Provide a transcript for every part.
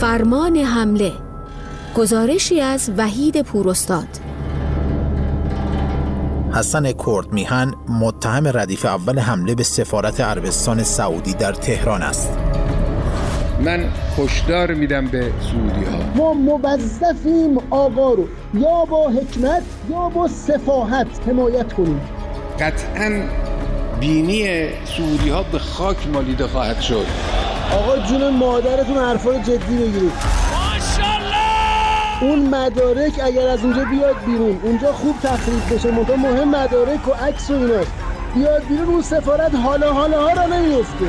فرمان حمله. گزارشی از وحید پوراستاد. حسن کردمیهن متهم ردیف اول حمله به سفارت عربستان سعودی در تهران است. من هشدار میدم به سعودی‌ها، ما موظفیم آقا رو یا با حکمت یا با سفاحت حمایت کنیم. قطعاً بینی سعودی‌ها به خاک مالیده خواهد شد. آقا جون مادرتون حرفای جدی بگیرید. ماشاءالله. اون مدارک اگر از اونجا بیاد بیرون، اونجا خوب تخریب بشه، مهم مدارک و عکس و ایناست، بیاد بیرون، اون سفارت حالا ها را نمیفته.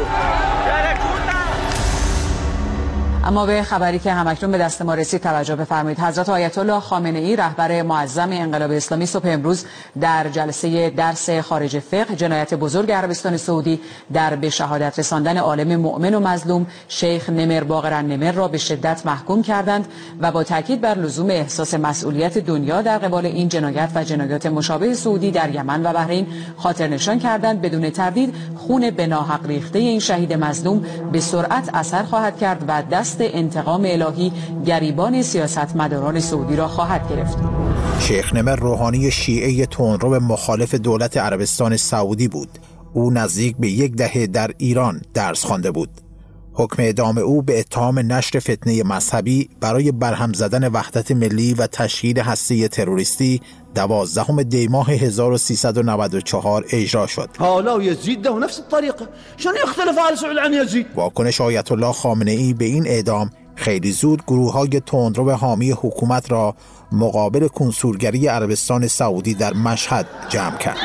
اما به خبری که همکنون به دست ما رسید توجه بفرمایید. حضرت آیت الله خامنه ای رهبر معظم انقلاب اسلامی صبح امروز در جلسه درس خارج فقه جنایت بزرگ عربستان سعودی در به شهادت رساندن عالم مؤمن و مظلوم شیخ نمر باقر النمر را به شدت محکوم کردند و با تاکید بر لزوم احساس مسئولیت دنیا در قبال این جنایت و جنایات مشابه سعودی در یمن و بحرین خاطر نشان کردند بدون تردید خون به ناحق ریخته این شهید مظلوم به سرعت اثر خواهد کرد و دست انتقام الهی گریبان سیاستمداران سعودی را خواهد گرفت. شیخ نمر روحانی شیعه تندرو مخالف دولت عربستان سعودی بود. او نزدیک به 1 دهه در ایران درس خوانده بود. حکم اعدام او به اتهام نشر فتنه مذهبی برای برهم زدن وحدت ملی و تشکیل هسته تروریستی 12 دی ماه 1394 اجرا شد. حالا یزید ده نفس الطریقه شلون يختلف آل سعود عن یزید؟ واکنش آیت الله خامنه ای به این اعدام خیلی زود گروه‌های تندرو حامی حکومت را مقابل کنسولگری عربستان سعودی در مشهد جمع کرد.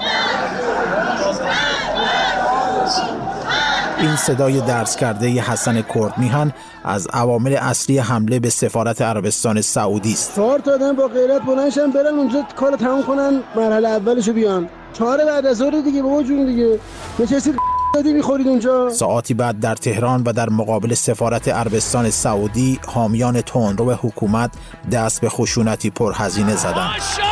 این صدای درس کرده حسن کردمیهن از عوامل اصلی حمله به سفارت عربستان سعودی است. 4 تا آدم با غیرت بلندشن برن اونجا کارو تموم کنن، مرحله اولشو بیان. 4 بعد از ظهر دیگه بابا جون دیگه نشستید دادی میخورید اونجا. ساعتی بعد در تهران و در مقابل سفارت عربستان سعودی حامیان تندرو حکومت دست به خشونتی پرهزینه زدند.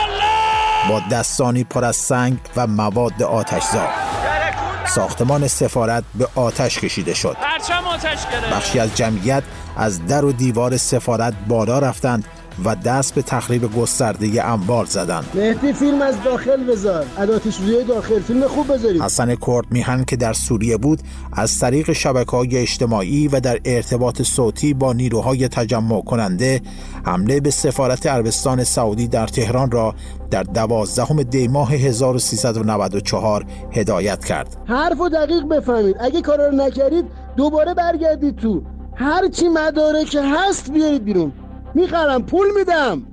با دستانی پر از سنگ و مواد آتشزا ساختمان سفارت به آتش کشیده شد. بخشی از جمعیت از در و دیوار سفارت بالا رفتند و دست به تخریب گسترده انبار زدند. مهدی فیلم از داخل بذار، آتش‌سوزی داخل، فیلم خوب بذارید. حسن کردمیهن که در سوریه بود از طریق شبکه‌های اجتماعی و در ارتباط صوتی با نیروهای تجمع کننده حمله به سفارت عربستان سعودی در تهران را در 12 دی ماه 1394 هدایت کرد. حرفو دقیق بفهمید. اگه کارا رو نکردید دوباره برگردید تو. هر چی مدارک هست بیارید بیرون. میخرم، پول میدم.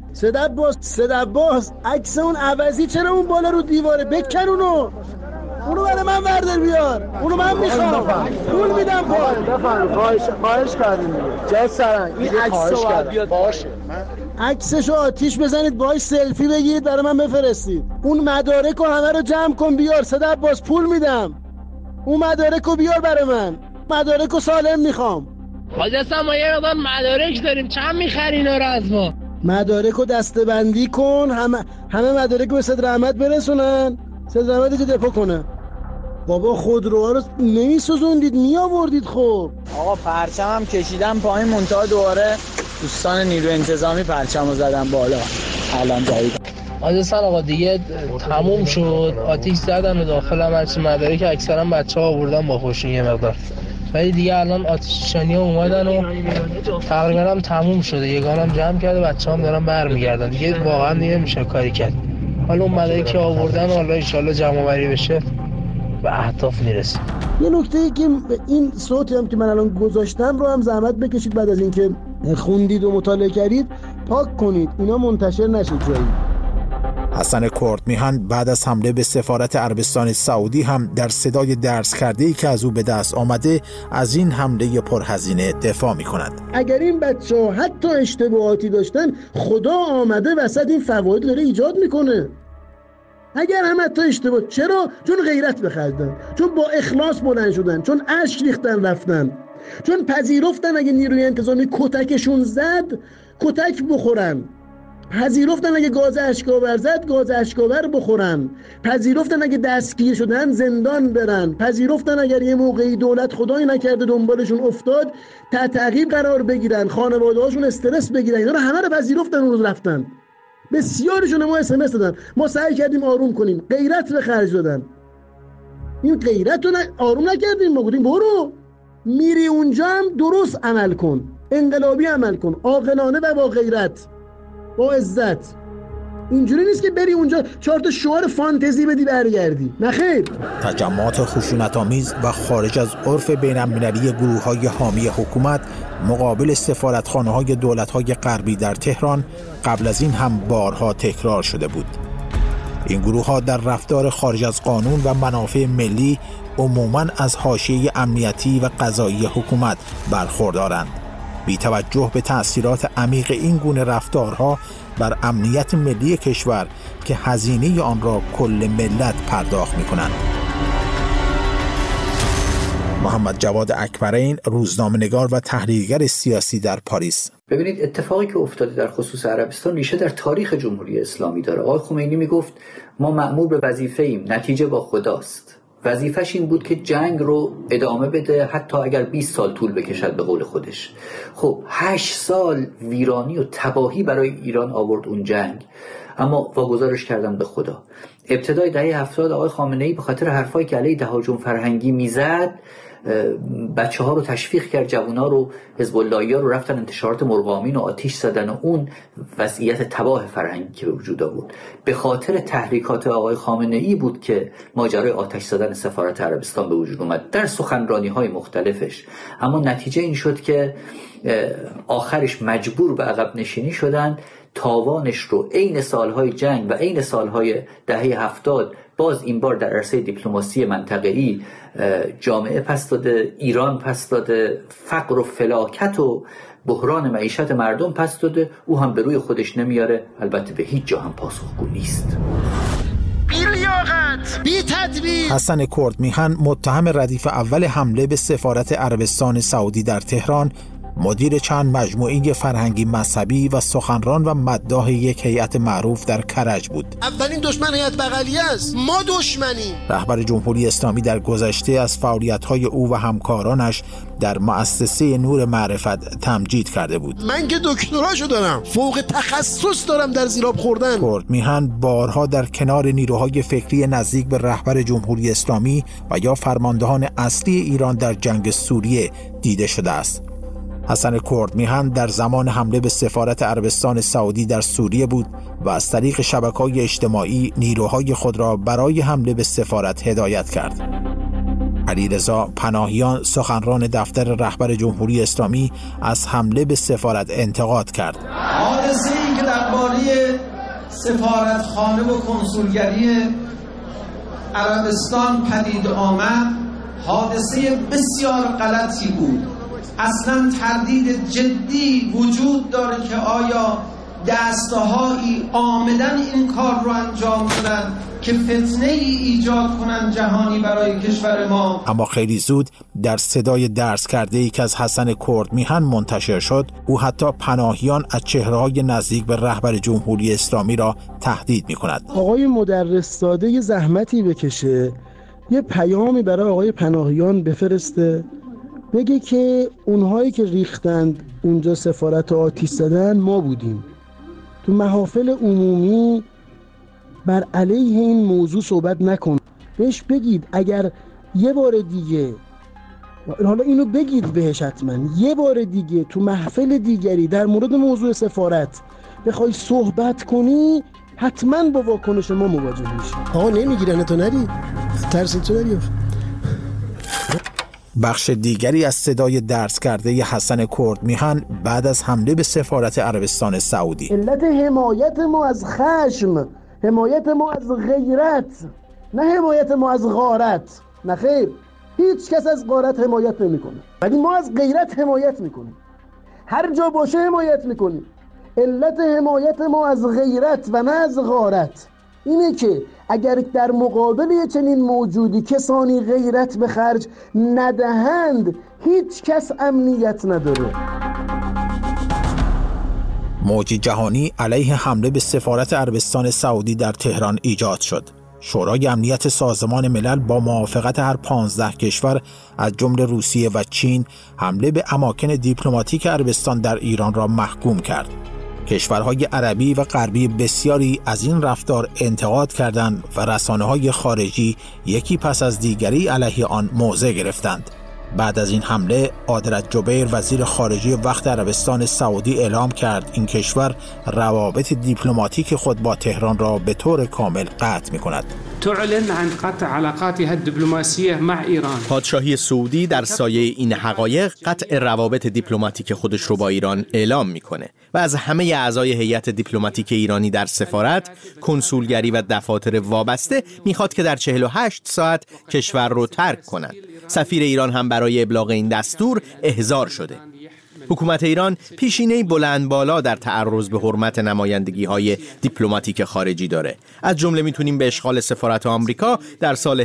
صدق باز عکس اون عوضی چرا اون بالا رو دیواره؟ بکن اونو برای من بردار بیار. اونو من میخوام، پول میدم. خواهش کردیم جای سرنگ این عکسو باید باشه. عکسشو آتیش بزنید، باهاش سلفی بگیرید برای من بفرستید. اون مدارکو همه رو جمع کن بیار. صدق باز پول میدم. اون مدارکو بیار برای من. مدارکو سالم میخوام. حاجی ما یه مقدار مدارک داریم، چند میخری اینا رو از ما؟ مدارکو دسته‌بندی کن، همه مدارکو به صدر احمد برسونن، صدر احمد رو دپو کنه. بابا خودروها رو نمیسوزوندید، میآوردید. خب آقا پرچمم کشیدم پایین، منتها دوباره دوستان نیرو انتظامی پرچمو زدن بالا. الان جدید حاجی آقا دیگه تموم شد، آتیش زدن و داخلم هرچی مدارک اکثرا بچه‌ها آوردن با خودشون یه مقدار، ولی دیگه الان آتش‌نشانی‌ها اومدن و تقریبا هم تموم شده. یگانم جمع کرده، بچه‌هام دارن برمیگردن. دیگه واقعا دیگه نمیشه کاری کرد. حالا اون مدارکی که آوردن حالا ان شاءالله جمع‌آوری بشه به اهداف میرسه. یه نکته‌ای که این صوتی هم که من الان گذاشتم رو هم زحمت بکشید بعد از اینکه خوندید و مطالعه کردید پاک کنید، اینا منتشر نشه جایی. حسن کردمیهن بعد از حمله به سفارت عربستان سعودی هم در صدای درس کرده‌ای که از او به دست آمده از این حمله پرهزینه دفاع می‌کند. اگر این بچه‌ها حتی اشتباهاتی داشتن، خدا آمده وسط این فواید داره ایجاد میکنه. اگر هم حتی اشتباه، چرا؟ چون غیرت بخردن، چون با اخلاص بلند شدن، چون اشک ریختن رفتن، چون پذیرفتن اگه نیروی انتظامی کتکشون زد کتک بخورن. پذیرفتن اگه گاز اشکاور زد گاز اشکاور بخورن، پذیرفتن اگه دستگیر شدن زندان برن، پذیرفتن اگر یه موقعی دولت خدایی نکرده دنبالشون افتاد تحت تعقیب قرار بگیرن، خانواده هاشون استرس بگیرن. اینا رو همه رو پذیرفتن اون روز رفتن. بسیارشون ما SMS دادن، ما سعی کردیم آروم کنیم، غیرت به خرج دادن. این غیرت رو آروم نکردیم، ما گفتیم برو میری اونجا هم درست عمل کن، انقلابی عمل کن، عاقلانه و با غیرت با عزت. اینجوری نیست که بری اونجا 4 تا شعار فانتزی بدی برگردی، نه خیر. تجمعات خشونت‌آمیز و خارج از عرف بین‌المللی گروه‌های حامی حکومت مقابل سفارتخانه‌های دولت‌های غربی در تهران قبل از این هم بارها تکرار شده بود. این گروه‌ها در رفتار خارج از قانون و منافع ملی عموماً از حاشیه امنیتی و قضایی حکومت برخوردارند. بی توجه به تأثیرات عمیق این گونه رفتارها بر امنیت ملی کشور که هزینه آن را کل ملت پرداخت می‌کنند. محمد جواد اکبرین، روزنامه‌نگار و تحلیلگر سیاسی در پاریس. ببینید اتفاقی که افتاده در خصوص عربستان ریشه در تاریخ جمهوری اسلامی داره. آقای خمینی میگفت ما مأمور به وظیفه ایم، نتیجه با خداست. وظیفش این بود که جنگ رو ادامه بده حتی اگر 20 سال طول بکشد به قول خودش. خب 8 سال ویرانی و تباهی برای ایران آورد اون جنگ، اما واگذارش کردن به خدا. ابتدای دهه 70 آقای خامنه‌ای به خاطر حرفایی که علیه تهاجم فرهنگی میزد بچه‌ها رو تشویق کرد، جوونا رو، حزب اللهی‌ها رو رفتن انتشارات مرغامین و آتش زدن و اون وضعیت تباه فرهنگی که به وجود آورد به خاطر تحریکات آقای خامنه‌ای بود که ماجرای آتش زدن سفارت عربستان به وجود اومد در سخنرانی‌های مختلفش. اما نتیجه این شد که آخرش مجبور به عقب نشینی شدن. تاوانش رو عین سالهای جنگ و عین سالهای دهه 70 باز این بار در عرصه دیپلماسی منطقه‌ای جامعه پس داده، ایران پس داده، فقر و فلاکت و بحران معیشت مردم پس داده. او هم به روی خودش نمیاره، البته به هیچ جا هم پاسخگو نیست. بی تدبیر. حسن کردمیهن، متهم ردیف اول حمله به سفارت عربستان سعودی در تهران، مدیر چند مجموعه فرهنگی مذهبی و سخنران و مداح یک هیئت معروف در کرج بود. اولین دشمن هیئت بغلیه است، ما دشمنیم. رهبر جمهوری اسلامی در گذشته از فعالیت‌های او و همکارانش در مؤسسه نور معرفت تمجید کرده بود. من که دکتراشو دارم، فوق تخصص دارم در زیراب خوردن. کردمیهن بارها در کنار نیروهای فکری نزدیک به رهبر جمهوری اسلامی و یا فرماندهان اصلی ایران در جنگ سوریه دیده شده است. حسن کردمیهن در زمان حمله به سفارت عربستان سعودی در سوریه بود و از طریق شبکه‌های اجتماعی نیروهای خود را برای حمله به سفارت هدایت کرد. علیرضا پناهیان، سخنران دفتر رهبر جمهوری اسلامی، از حمله به سفارت انتقاد کرد. حادثه‌ای که درباره سفارتخانه و کنسولگری عربستان پدید آمد حادثه بسیار غلطی بود. اصلا تردید جدی وجود داره که آیا دستهایی آمدن این کار رو انجام دادن که فتنه ای ایجاد کنن جهانی برای کشور ما. اما خیلی زود در صدای درس کرده ای که از حسن کردمیهن منتشر شد، او حتی پناهیان از چهره‌های نزدیک به رهبر جمهوری اسلامی را تهدید می‌کند. آقای مدرس زاده یه زحمتی بکشه، یه پیامی برای آقای پناهیان بفرسته، بگه که اونهایی که ریختند اونجا سفارت آتش زدن ما بودیم. تو محافل عمومی بر علیه این موضوع صحبت نکن. بهش بگید اگر یه بار دیگه، حالا اینو بگید بهش حتما، یه بار دیگه تو محفل دیگری در مورد موضوع سفارت بخوای صحبت کنی حتما با واکنش ما مواجه میشی. آقا نمیگیرن تو نری، ترس تو نری. بخش دیگری از صدای درس کرده ی حسن کردمیهن بعد از حمله به سفارت عربستان سعودی: علت حمایت ما از خشم، حمایت ما از غیرت، نه حمایت ما از غارت. نه خیر، هیچ کس از غارت حمایت نمیکنه، ولی ما از غیرت حمایت میکنیم. هر جا باشه حمایت میکنیم. علت حمایت ما از غیرت و نه از غارت اینه که اگر در مقابل چنین موجودی کسانی غیرت به خرج ندهند، هیچ کس امنیت نداره. موج جهانی علیه حمله به سفارت عربستان سعودی در تهران ایجاد شد. شورای امنیت سازمان ملل با موافقت هر 15 کشور از جمله روسیه و چین حمله به اماکن دیپلماتیک عربستان در ایران را محکوم کرد. کشورهای عربی و غربی بسیاری از این رفتار انتقاد کردند و رسانه‌های خارجی یکی پس از دیگری علیه آن موضع گرفتند. بعد از این حمله، عادل جبیر وزیر خارجه وقت عربستان سعودی اعلام کرد این کشور روابط دیپلماتیک خود با تهران را به طور کامل قطع می‌کند. تعلن عن قطع علاقاتها الدبلوماسیه مع ایران. پادشاهی سعودی در سایه این حقایق قطع روابط دیپلماتیک خودش رو با ایران اعلام میکنه و از همه اعضای هیئت دیپلماتیک ایرانی در سفارت، کنسولگری و دفاتر وابسته میخواد که در 48 ساعت کشور رو ترک کنند. سفیر ایران هم برای ابلاغ این دستور احضار شده. حکومت ایران پیشینه‌ای بلند بالا در تعرض به حرمت نمایندگی‌های دیپلماتیک خارجی داره. از جمله میتونیم به اشغال سفارت آمریکا در سال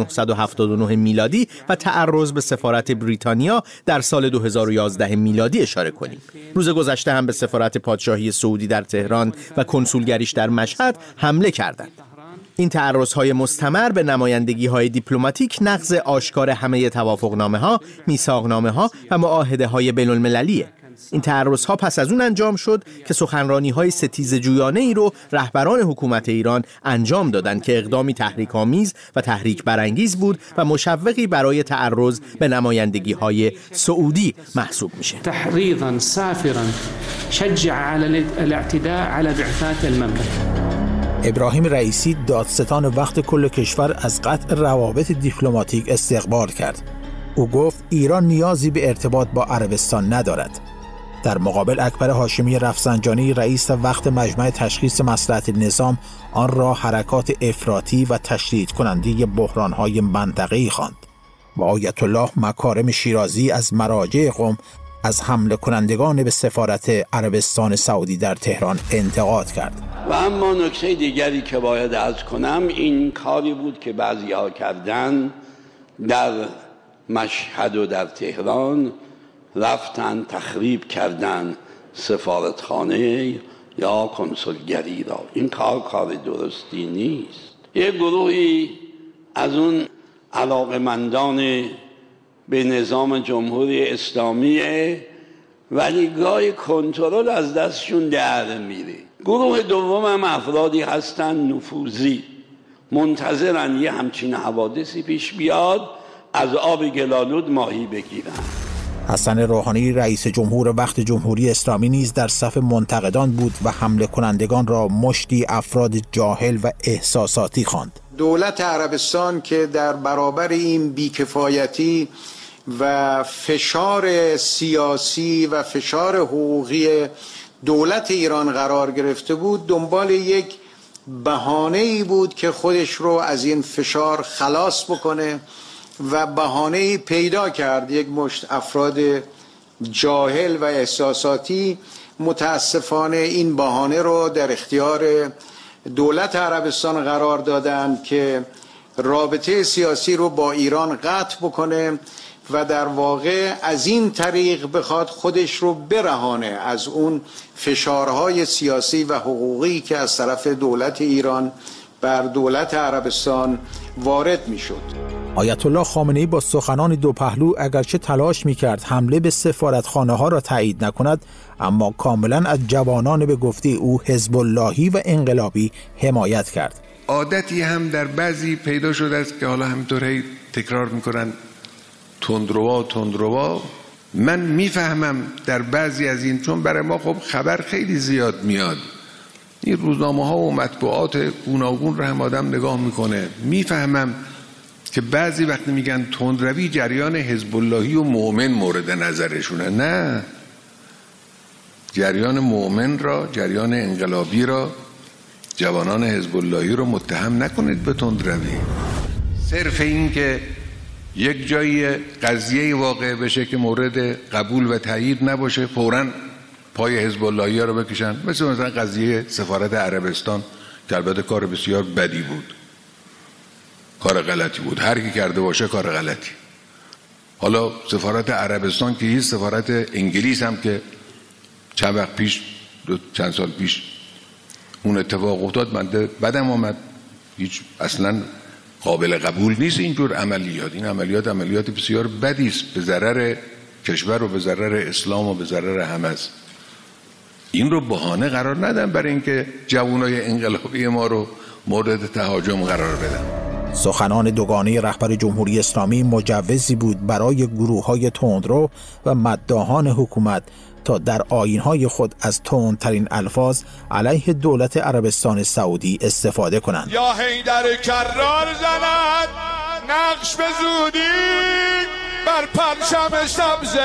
1979 میلادی و تعرض به سفارت بریتانیا در سال 2011 میلادی اشاره کنیم. روز گذشته هم به سفارت پادشاهی سعودی در تهران و کنسولگریش در مشهد حمله کردند. این تعرض‌های مستمر به نمایندگی‌های دیپلماتیک نقض آشکار همه توافقنامه‌ها، میثاقنامه‌ها و معاهده‌های بین‌المللیه. این تعرض‌ها پس از اون انجام شد که سخنرانی‌های ستیزجویانه‌ای رو رهبران حکومت ایران انجام دادند که اقدامی تحریک‌آمیز و تحریک برانگیز بود و مشوقی برای تعرض به نمایندگی‌های سعودی محسوب میشه. تحریضاً سافراً شجع على الاعتداء على بعثات المملكة. ابراهیم رئیسی دادستان وقت کل کشور از قطع روابط دیپلماتیک استقبال کرد. او گفت ایران نیازی به ارتباط با عربستان ندارد. در مقابل اکبر هاشمی رفسنجانی رئیس وقت مجمع تشخیص مصلحت نظام آن را حرکات افراطی و تشدید کننده بحران‌های منطقه‌ای خواند و آیت الله مکارم شیرازی از مراجع قم از حمله کنندگان به سفارت عربستان سعودی در تهران انتقاد کرد. و اما نکته دیگری که باید عرض کنم این کاری بود که بعضی‌ها کردن در مشهد و در تهران، رفتن تخریب کردن سفارتخانه یا کنسولگری را. این کار درستی نیست. یک گروهی از اون علاقمندان به نظام جمهوری اسلامیه ولی گاهی کنترل از دستشون در میره. گروه دوم هم افرادی هستن نفوذی، منتظرن یه همچین حوادثی پیش بیاد از آب گلالود ماهی بگیرن. حسن روحانی رئیس جمهور وقت جمهوری اسلامی نیز در صف منتقدان بود و حمله کنندگان را مشتی افراد جاهل و احساساتی خواند. دولت عربستان که در برابر این بیکفایتی و فشار سیاسی و فشار حقوقی دولت ایران قرار گرفته بود، دنبال یک بهانه‌ای بود که خودش رو از این فشار خلاص بکنه و بهانه‌ای پیدا کرد. یک مشت افراد جاهل و احساساتی متاسفانه این بهانه رو در اختیار دولت عربستان قرار دادن که رابطه سیاسی رو با ایران قطع بکنه و در واقع از این طریق بخواد خودش رو برهانه از اون فشارهای سیاسی و حقوقی که از طرف دولت ایران بر دولت عربستان وارد می شد. آیت الله خامنه‌ای با سخنان دو پهلو اگرچه تلاش می‌کرد حمله به سفارتخانه‌ها را تایید نکند، اما کاملاً از جوانان به گفته او حزب اللهی و انقلابی حمایت کرد. عادتی هم در بعضی پیدا شده است که حالا همینطور تکرار می‌کنن تندروا. من میفهمم در بعضی از این، چون برای ما خب خبر خیلی زیاد میاد، این روزنامه‌ها و مطبوعات گوناگون رو هم آدم نگاه میکنه، میفهمم که بعضی وقتی میگن تندروی جریان حزب اللهی و مؤمن مورد نظرشونه. نه، جریان مؤمن را، جریان انقلابی را، جوانان حزب اللهی رو متهم نکنید به تندروی. صرف این که یک جایی قضیه واقع بشه که مورد قبول و تایید نباشه فوراً پای حزب اللهی رو بکشن، مثلا قضیه سفارت عربستان که البته کار بسیار بدی بود، کار غلطی بود، هر کی کرده باشه کار غلطی. حالا سفارت عربستان که هیچ، سفارت انگلیس هم که چند وقت پیش چند سال پیش اون اتفاق افتاد، من بدم آمد. هیچ اصلا قابل قبول نیست اینجور عملیات. این عملیات بسیار بدی است، به ضرر کشور و به ضرر اسلام و به ضرر همه است. این رو بهانه قرار ندن برای اینکه جوانای انقلابی ما رو مورد تهاجم قرار بدن. سخنان دوگانه رهبر جمهوری اسلامی مجوزی بود برای گروه‌های تندرو و مداحان حکومت تا در آیین‌های خود از تندترین الفاظ علیه دولت عربستان سعودی استفاده کنند. یا حیدر کرار زند نقش به زودی بر پرچم سبز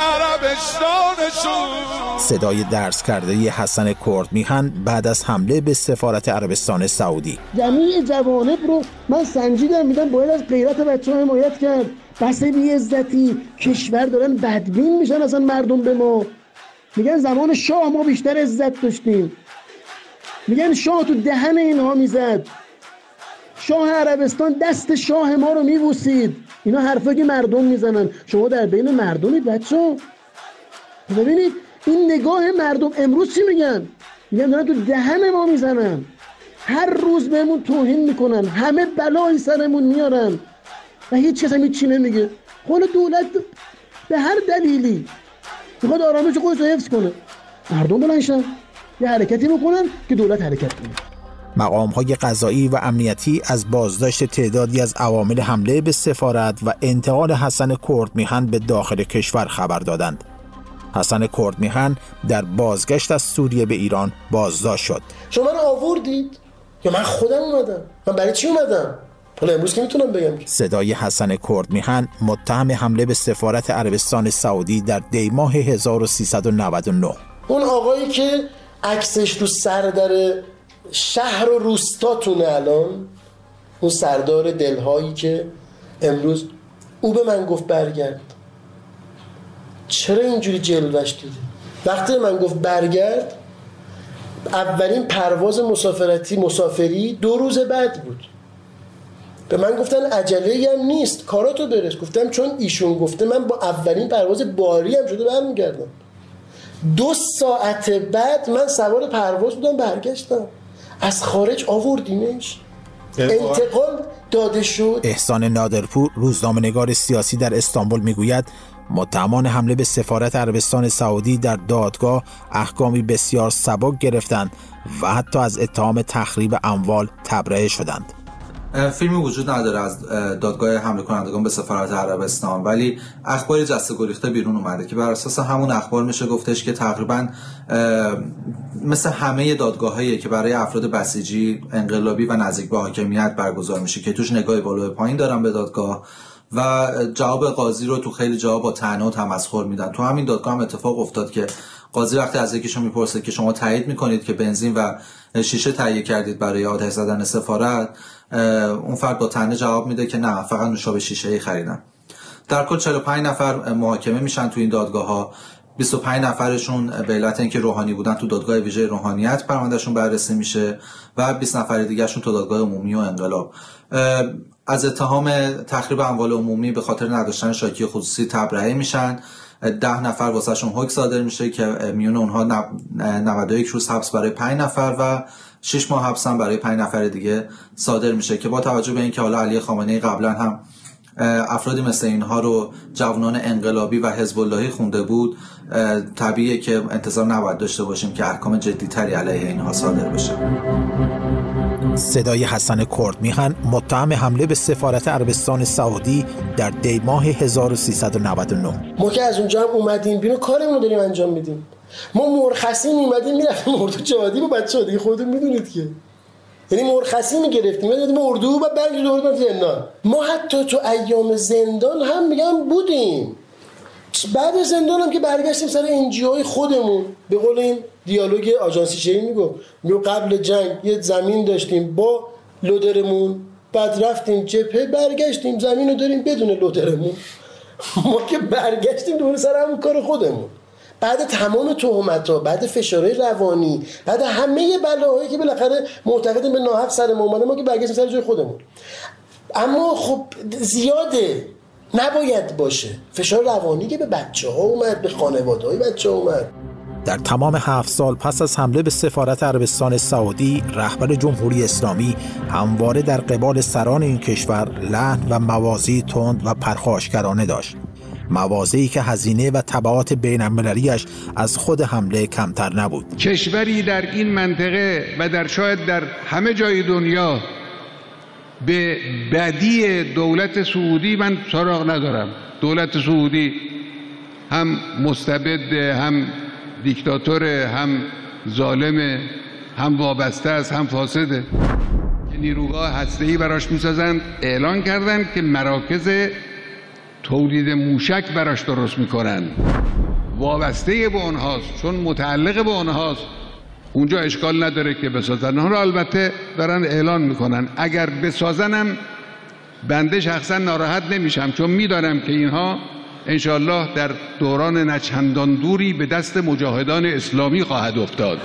عربستانشون. صدای درس کرده حسن کردمیهن بعد از حمله به سفارت عربستان سعودی. جمیع جوانب رو من سنجیدم، میدم باید از غیرت بچه‌ها حمایت کرد. بس بی‌عزتی کشور دارن بدبین میشن اصلا مردم به ما. میگن زمان شاه ما بیشتر عزت داشتیم. میگن شاه تو دهن اینها میزد. شاه عربستان دست شاه ما رو میبوسید. اینا حرفایی که مردم میزنن. شما در بین مردمید بچه‌ها. ببینید این نگاه مردم امروز چی میگن؟ میگن دارن تو دهن ما میزنن. هر روز بهمون توهین میکنن. همه بلای سرمون میارن. و هیچ کس هم هیچی نمیگه. خود دولت به هر دلیلی میخواد آرامش خودش رو حفظ کنه. مردم بلنشن یه حرکتی میکنن که دولت حرکت کنه. مقام‌های قضایی و امنیتی از بازداشت تعدادی از عوامل حمله به سفارت و انتقال حسن کردمیهن به داخل کشور خبر دادند. حسن کردمیهن در بازگشت از سوریه به ایران بازداشت شد. شما رو آوردید یا من خودم اومدم؟ من برای چی اومدم؟ حالا امروز که میتونم بگم. صدای حسن کردمیهن متهم حمله به سفارت عربستان سعودی در دی‌ماه 1399. اون آقایی که عکسش رو سردر شهر و روستاتونه الان، اون سردار دلهایی که امروز او به من گفت برگرد. چرا اینجوری جلوش دیده؟ وقتی من گفت برگرد، اولین پرواز مسافری 2 روز بعد بود. به من گفتن عجله‌ای هم نیست، کاراتو برس. گفتم چون ایشون گفته من با اولین پرواز باری هم شده برمیگردم. 2 ساعت بعد من سوار پرواز بودم برگشتم. از خارج آوردیمش، انتقال داده شد. احسان نادرپور روزنامه‌نگار سیاسی در استانبول میگوید متهمان حمله به سفارت عربستان سعودی در دادگاه احکامی بسیار سبک گرفتند و حتی از اتهام تخریب اموال تبرئه شدند. فیلمی وجود نداره از دادگاه حمله کنندگان به سفارت عربستان، ولی اخبار جسته گریخته بیرون اومده که بر اساس همون اخبار میشه گفتش که تقریبا مثل همه دادگاهایی که برای افراد بسیجی، انقلابی و نزدیک به حاکمیت برگزار میشه که توش نگاه بالا و پایین دارن به دادگاه و جواب قاضی رو تو خیلی جواب با طعنه و تمسخر میدن. تو همین دادگاه هم اتفاق افتاد که قاضی وقتی از یکیشون میپرسه که شما تایید میکنید که بنزین و شیشه تهیه کردید برای آتش زدن سفارت، اون فرد با طعنه جواب میده که نه، فقط نوشابه شیشه‌ای خریدم. در کل 45 نفر محاکمه میشن تو این دادگاه‌ها. 25 نفرشون به علت اینکه روحانی بودن تو دادگاه ویژه روحانیت پروندهشون بررسی میشه و 20 نفر دیگه‌شون تو دادگاه عمومی و انقلاب. از اتهام تخریب اموال عمومی به خاطر نداشتن شاکی خصوصی تبرئه میشن. 10 نفر واسهشون حکم صادر میشه که میون اونها 91 روز حبس برای 5 نفر و 6 ماه حبس هم برای 5 نفر دیگه صادر میشه که با توجه به اینکه حالا علی خامنه‌ای قبلا هم افرادی مثل اینها رو جوانان انقلابی و حزب اللهی خونده بود، طبیعیه که انتظار نباید داشته باشیم که احکام جدی‌تری علیه اینها صادر بشه. صدای حسن کردمیهن متهم حمله به سفارت عربستان سعودی در دی‌ماه 1399. ما که از اونجا هم اومدیم بیرون کارمون رو داریم انجام میدیم. ما مرخصی میمدیم میرفتیم اردو جهادی با بچه‌ها دیگه، خودتون میدونید که یعنی مرخصی میگرفتیم میدادیم اردو و بعد دوباره زندان. ما حتی تو ایام زندان هم میگم بودیم. بعد زندان هم که برگشتیم سر انجیوهای خودمون، به قول این دیالوگ آژانسی شهری میگو قبل جنگ یه زمین داشتیم با لودرمون، بعد رفتیم جبهه برگشتیم زمین رو داریم بدون لودرمون. ما که برگشتیم دوباره سر همون کار خودمون. بعد تمام تهمت‌ها، بعد فشارهای روانی، بعد همه بلاهایی که بالاخره معتقدیم به ناحق سر ما اومده، ما که برگشتیم سر جای خودمون. اما خب زیاده، نباید باشه. فشار روانی که به بچه‌ها اومد، به خانواده‌های بچه‌ها اومد. در تمام 7 سال پس از حمله به سفارت عربستان سعودی، رهبر جمهوری اسلامی همواره در قبال سران این کشور لحن و موازی تند و پرخاشگرانه داشت. موازی که هزینه و تبعات بین‌المللی‌اش از خود حمله کمتر نبود. کشوری در این منطقه و در شاید در همه جای دنیا به بدی دولت سعودی من سراغ ندارم. دولت سعودی هم مستبد، هم دیکتاتور، هم ظالم، هم وابسته است، هم فاسده. نیروگاه هسته‌ای براش می‌سازند. اعلان کردند که مراکز تولید موشک براش درست میکنن. وابسته به اونهاست، چون متعلق به اونهاست. اونجا اشکال نداره که بسازن. اونها البته دارن اعلان میکنن اگر بسازنم بنده شخصا ناراحت نمیشم، چون میدانم که اینها انشالله در دوران نچندان دوری به دست مجاهدان اسلامی خواهد افتاد.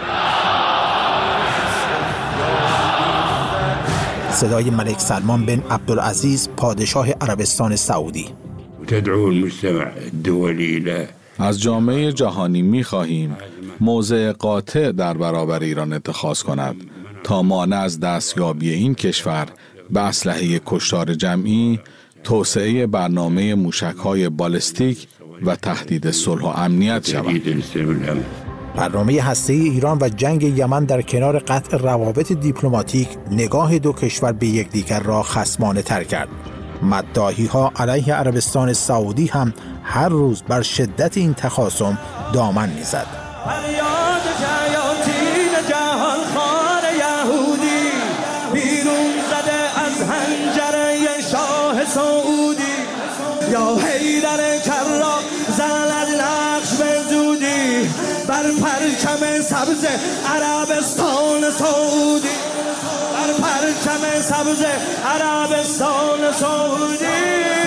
صدای ملک سلمان بن عبدالعزیز پادشاه عربستان سعودی. تدعو المجتمع الدولي له از جامعه جهانی می‌خواهیم موضع قاطع در برابر ایران اتخاذ کند تا مانع از دستیابی این کشور به اسلحه کشتار جمعی، توسعه برنامه موشک‌های بالستیک و تهدید صلح و امنیت شود. برنامه هسته‌ای ایران و جنگ یمن در کنار قطع روابط دیپلماتیک نگاه دو کشور به یکدیگر را خصمانه تر کرد. مداحی‌ها علیه عربستان سعودی هم هر روز بر شدت این تخاصم دامن می‌زد. فریاد جیاتین جهان خار یهودی بیرون زده از حنجره شاه سعودی، یا حیدر کرا زند نقش به زودی بر پرچم سبز عربستان سعودی، بر پرچم سبز عربستان سعودی.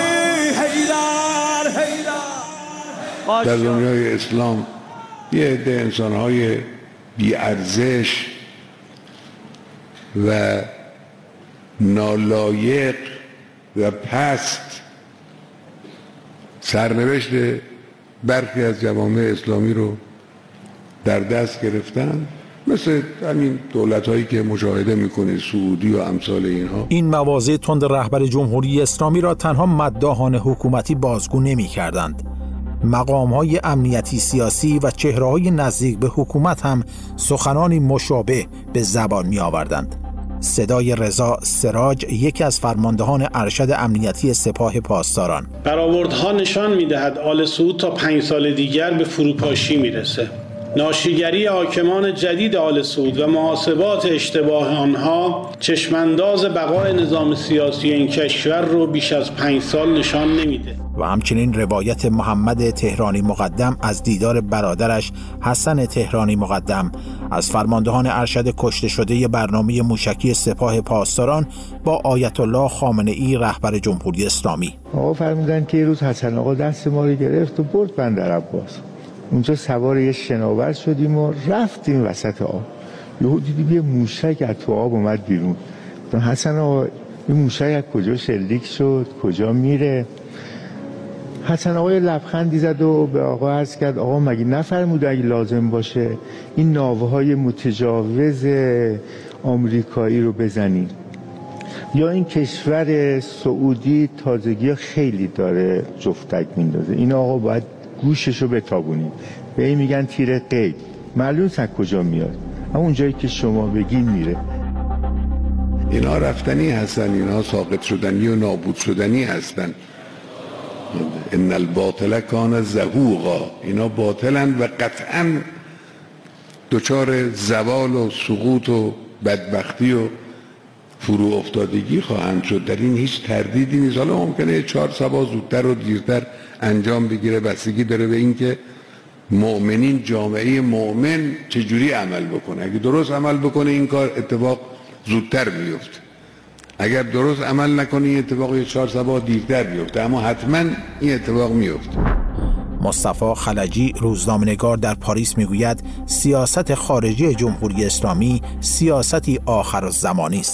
حیدر حیدر. در دنیای اسلام یه عده انسان‌های بی‌ارزش و نالایق و پست سرنوشت برخی از جوامع اسلامی رو در دست گرفتن، مثل همین دولت‌هایی که مشاهده می‌کنه، سعودی و امثال اینها. این مواضع تند رهبر جمهوری اسلامی را تنها مداحان حکومتی بازگو نمی‌کردند. مقام‌های امنیتی سیاسی و چهره‌های نزدیک به حکومت هم سخنانی مشابه به زبان می‌آوردند. صدای رضا سراج، یکی از فرماندهان ارشد امنیتی سپاه پاسداران: برآوردها نشان می‌دهد آل سعود تا 5 سال دیگر به فروپاشی می‌رسه. ناشیگری حاکمان جدید آل سعود و محاسبات اشتباه آنها چشمانداز بقای نظام سیاسی این کشور رو بیش از 5 سال نشان نمیده. و همچنین روایت محمد تهرانی مقدم از دیدار برادرش حسن تهرانی مقدم از فرماندهان ارشد کشته شده برنامه موشکی سپاه پاسداران با آیت الله خامنه ای رهبر جمهوری اسلامی. آقا فرمودن که یه روز حسن آقا دست ما رو گرفت و برد بندر عباس. اونجا سوار یه شناور شدیم و رفتیم وسط آب. یهو دیدیم یه موشک از تو آب اومد بیرون. حسن آقا این موشک از کجا شلیک شد، کجا میره؟ حسن آقا لبخندی زد و به آقا عرض کرد آقا مگه نفرموده اگه لازم باشه این ناوهای متجاوز آمریکایی رو بزنیم؟ یا این کشور سعودی تازگی خیلی داره جفتک میندازه، این آقا باید گوششو بتابونیم. به این میگن تیر قید، معلوم از کجا میاد، همون جایی که شما بگین میره. اینا رفتنی هستن، اینا ساقط شدنی و نابود شدنی هستن. ان الباطل کان زهوقا، اینا باطلن و قطعا دچار زوال و سقوط و بدبختی و فرو افتادگی خواهند شد. در این هیچ تردیدی نیست. حالا ممکنه 4 سبا زودتر و دیرتر انجام بگیره، بستگی داره به این که مؤمنین، جامعه مؤمن چجوری عمل بکنه. اگه درست عمل بکنه این کار اتفاق زودتر بیفته، اگر درست عمل نکنه این اتفاق 4 سبا دیرتر بیفته، اما حتما این اتفاق میفته. مصطفی خلجی، روزنامه‌نگار در پاریس، میگوید سیاست خارجی جمهوری اسلامی سیاستی آخرالزمانی است.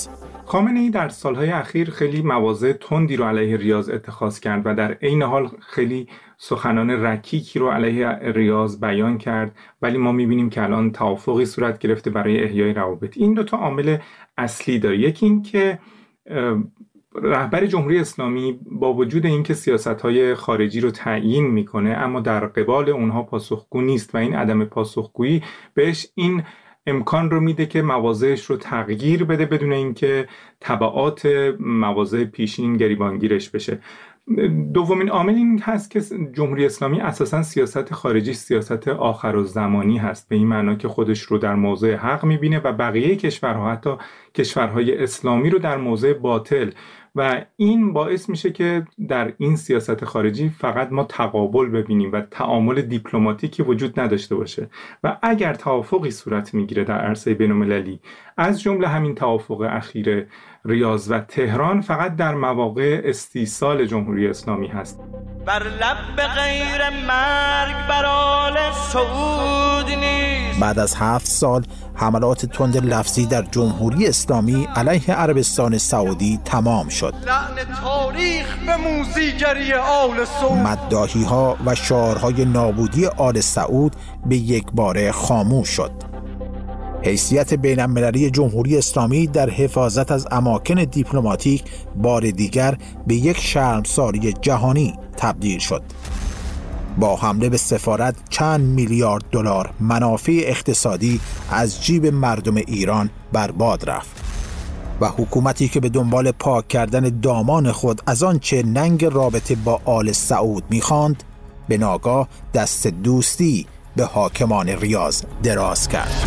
خامنه‌ای در سالهای اخیر خیلی مواضع تندی رو علیه ریاض اتخاذ کرد و در عین حال خیلی سخنان رکیکی رو علیه ریاض بیان کرد، ولی ما می‌بینیم که الان توافقی صورت گرفته برای احیای روابط. این دو تا عامل اصلی داره. یکی این که رهبر جمهوری اسلامی با وجود اینکه سیاست‌های خارجی رو تعیین میکنه اما در قبال اونها پاسخگو نیست و این عدم پاسخگویی بهش این امکان رو میده که مواضعش رو تغییر بده بدون اینکه تبعات مواضع پیشین گریبانگیرش بشه. دومین عامل این هست که جمهوری اسلامی اساساً سیاست خارجی سیاست آخرالزمانی هست، به این معنا که خودش رو در موضع حق میبینه و بقیه کشورها حتی کشورهای اسلامی رو در موضع باطل، و این باعث میشه که در این سیاست خارجی فقط ما تقابل ببینیم و تعامل دیپلماتیکی وجود نداشته باشه. و اگر توافقی صورت میگیره در عرصه بین‌المللی از جمله همین توافق اخیر ریاض و تهران، فقط در مواقع استیصال جمهوری اسلامی هست. بر لب غیر مرگ بر آل سعود نیست. بعد از 7 سال حملات تند لفظی در جمهوری اسلامی علیه عربستان سعودی تمام شد. لعن تاریخ به موزیگری آل سعود. مداحی‌ها و شعارهای نابودی آل سعود به یک باره خاموش شد. حیثیت بین‌المللی جمهوری اسلامی در حفاظت از اماکن دیپلماتیک بار دیگر به یک شرمساری جهانی تبدیل شد. با حمله به سفارت چند میلیارد دلار منافع اقتصادی از جیب مردم ایران برباد رفت و حکومتی که به دنبال پاک کردن دامان خود از آنچه ننگ رابطه با آل سعود می‌خواند، به ناگاه دست دوستی به حاکمان ریاض دراز کرد.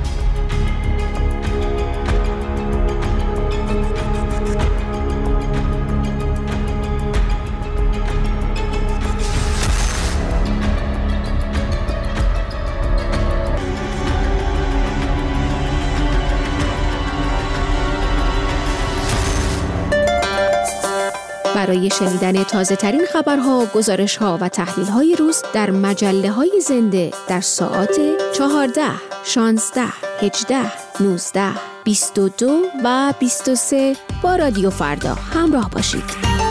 برای شنیدن تازه ترین خبرها، گزارش‌ها و تحلیل‌های روز در مجله‌های زنده در ساعات 14، 16، 18، 19، 22 و 23 با رادیو فردا همراه باشید.